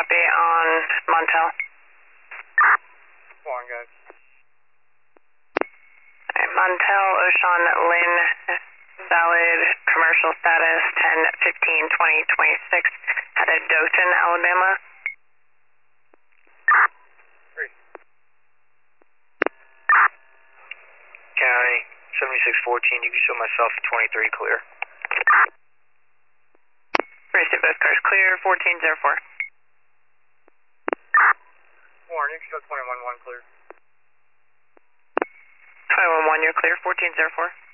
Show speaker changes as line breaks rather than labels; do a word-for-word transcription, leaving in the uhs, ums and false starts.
copy on Montel.
Come on, guys.
Right, Montel, Ocean, Lynn, valid commercial status ten fifteen twenty twenty-six, out of Dothan, Alabama.
Three. County, seventy-six fourteen, you can show myself twenty-three clear.
Receive both cars clear, fourteen zero four.
Warren, you can show twenty-one one clear.
twenty-one one, you're clear, fourteen zero four.